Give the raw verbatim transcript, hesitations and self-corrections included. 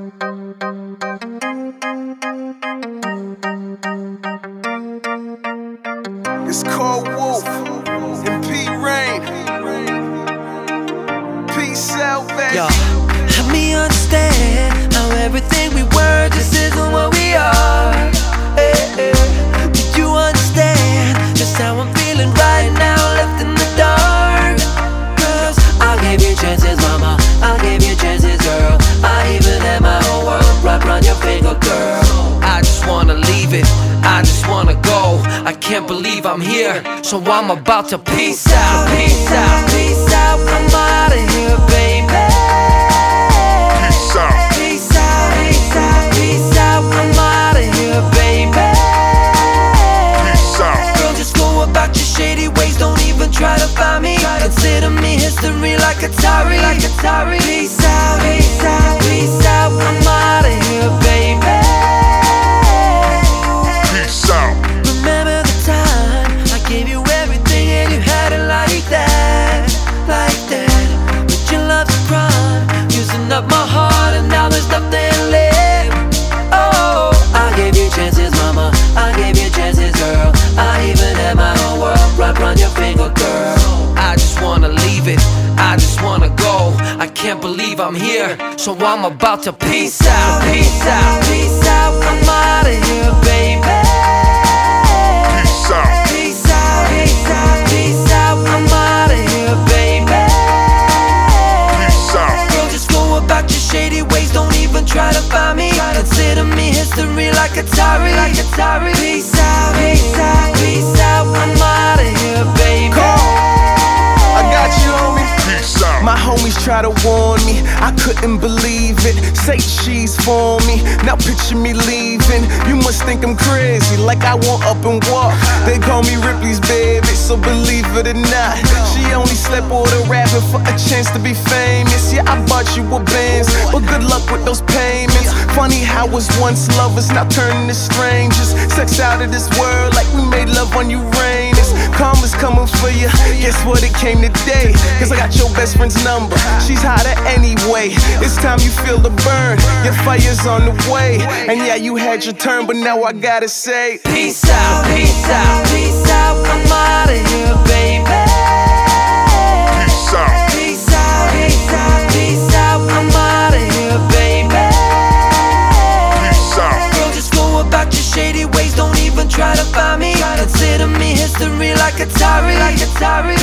It's called Wolf and P Rain. Peace out, baby. Yo, help me understand how everything we were just isn't what we are. Hey, hey. Do you understand just how I'm feeling right now, left in the dark? Cause I gave you chances, mama, I gave you chances, girl. I even had my whole world wrapped around your finger, girl. I just wanna leave it, I just wanna go. I can't believe I'm here, so I'm about to peace out, peace out, peace out. I'm outta here, baby. Peace out. Peace out, peace out, peace out. I'm outta here, baby. Peace out. Girl, just go about your shady ways, don't even try to find me. Consider me history like Atari, like Atari. Peace out, peace out, peace out. I'm outta here, baby. Peace out. Remember the time I gave you everything and you had it like that, like that. But your love's a crime, using up my heart and now there's nothing left. Oh, I gave you chances, mama, I gave you chances, girl. I even had my whole world wrapped around your finger, girl. I just wanna leave it, I just wanna go. I can't believe I'm here, so I'm about to peace out, peace out, peace out. I'm outta here, baby. Peace out. Peace out, peace out, peace out. I'm outta here, baby. Peace out. Girl, just go about your shady ways, don't even try to find me. Consider me history like Atari, like Atari. Peace out, peace out, peace out. I'm outta here, baby. I got you, homie. Peace out. My homies try to warn me, I couldn't believe it. Say cheese for me, now picture me leaving. You must think I'm crazy, like I won't up and walk. They call me Ripley's baby, so believe it or not, she only slept with a rapper for a chance to be famous. Yeah, I bought you a Benz, but good luck with those payments. Funny how was once lovers, now turning to strangers. Sex out of this world, like we made love on Uranus. Karma's coming for you, guess what, it came today. Cause I got your best friend's number, she's hotter anyway. It's time you feel the burn, your fire's on the way. And yeah, you had your turn, but now I gotta say Peace out, peace out, peace out. I'm outta here, baby. peace out. Peace out, peace out, peace out. I'm outta here, baby. Peace out. Girl, just go about your shady ways, don't even try to find me. Consider me history like Atari, like Atari.